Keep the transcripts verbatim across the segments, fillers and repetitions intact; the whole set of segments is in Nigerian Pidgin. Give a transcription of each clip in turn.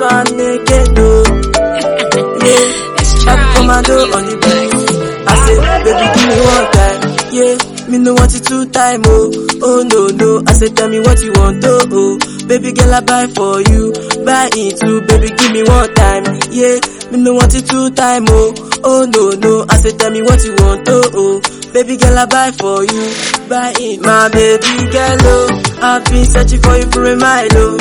one again, no. Yeah, I commando on the beat. I say, baby, give me one time. Yeah, me no want it two time, oh. Oh no, no. I say, tell me what you want, oh, oh. Baby girl, I buy for you. Buy it too, baby, give me one time. Yeah, me no want it two time, oh. Oh no, no. I say, tell me what you want, oh, oh. Baby girl, I buy for you. Buy it, my baby girl, oh. I've been searching for you for a mile, oh.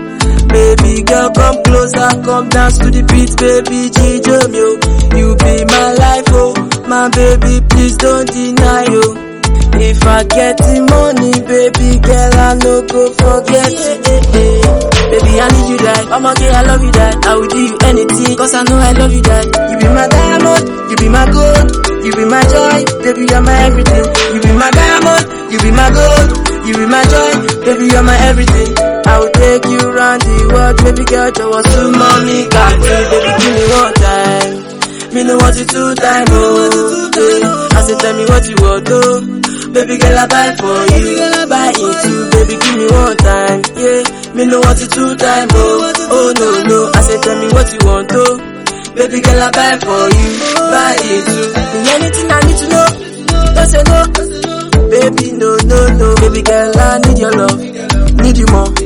Baby girl, come closer, come dance to the beat, baby, G-Jam, yo. You be my life, oh. My baby, please don't deny, yo. If I get the money, baby girl, I no go forget it. Eh, eh. Baby, I need you, that. I'm okay, I love you, that. I will do you anything, cause I know I love you, that. You be my diamond, you be my gold, you be my joy, baby, you're my everything. You be my diamond, you be my gold, you be my joy, baby, you're my everything. I will take you round the world, baby girl, you want to mommy, got you, baby, give me one time. Me no want it two time, oh. I say, tell me what you want, oh. Baby girl, I buy for you, buy it too, baby, give me one time, yeah. Me no want it two time, oh. Oh no, no, I say, tell me what you want, oh. Baby girl, I buy for you, buy it too. Anything I need to know, don't say no. Baby, no, no, no. Baby girl, I need your love, need you more.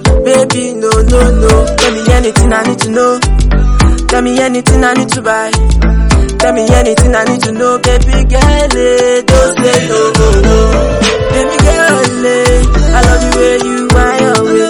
Baby, no, no, no. Tell me anything I need to know. Tell me anything I need to buy. Tell me anything I need to know. Baby girl, eh, don't say no, no, no. Baby girl, eh, I love the way you want always.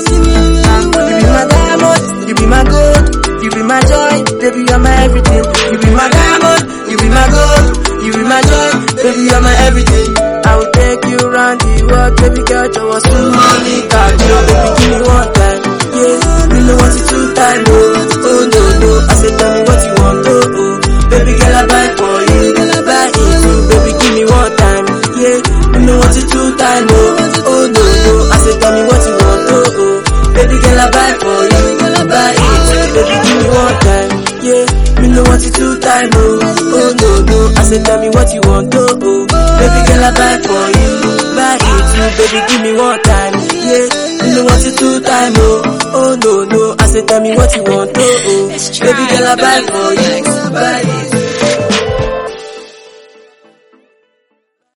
You be my diamond, you be my gold, you be my joy, baby you're my everything. You be my diamond, you be my gold, you be my joy, baby you're my everything. I will take you round the world, baby girl, you want to money, got you, baby give me one time. Yeah, you know what it's two time, oh, oh no, no. I say tell me what you want, oh, oh. Baby girl, I buy for you, buy it too, baby give me one time. Yeah, you know what it's two time, oh, oh no, no. I say tell me what you want, oh, oh. Baby girl, I buy for you, buy it too, baby give me one time. Yeah, you know what it's two time, oh, oh no, no. I say tell me what you want, oh, oh. Baby girl, I buy for you, buy it too, baby give me one time. Yeah, you know what it's two time, oh, oh no, no. I say tell me what you want, oh, oh. Baby girl, I buy for you, buy it.